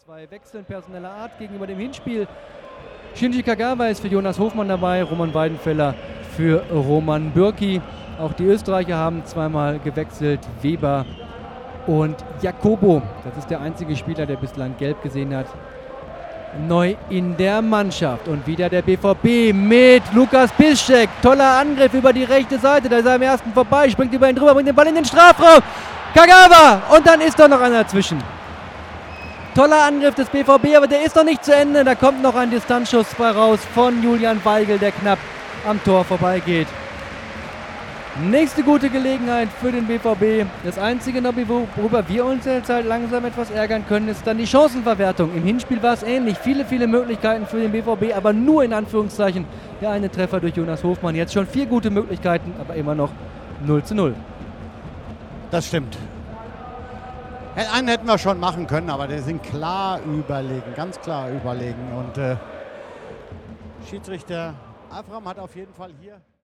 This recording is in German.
Zwei Wechseln personeller Art gegenüber dem Hinspiel. Shinji Kagawa ist für Jonas Hofmann dabei, Roman Weidenfeller für Roman Bürki. Auch die Österreicher haben zweimal gewechselt, Weber und Jacobo. Das ist der einzige Spieler, der bislang gelb gesehen hat. Neu in der Mannschaft und wieder der BVB mit Lukas Piszczek. Toller Angriff über die rechte Seite, da ist er am ersten vorbei, springt über ihn drüber, bringt den Ball in den Strafraum. Kagawa und dann ist da noch einer dazwischen. Toller Angriff des BVB, aber der ist noch nicht zu Ende. Da kommt noch ein Distanzschuss bei raus von Julian Weigl, der knapp am Tor vorbeigeht. Nächste gute Gelegenheit für den BVB. Das Einzige, worüber wir uns jetzt halt langsam etwas ärgern können, ist dann die Chancenverwertung. Im Hinspiel war es ähnlich. Viele Möglichkeiten für den BVB, aber nur in Anführungszeichen der eine Treffer durch Jonas Hofmann. Jetzt schon 4 gute Möglichkeiten, aber immer noch 0:0. Das stimmt. Einen hätten wir schon machen können, aber die sind klar überlegen, ganz klar überlegen. Und Schiedsrichter Avram hat auf jeden Fall hier...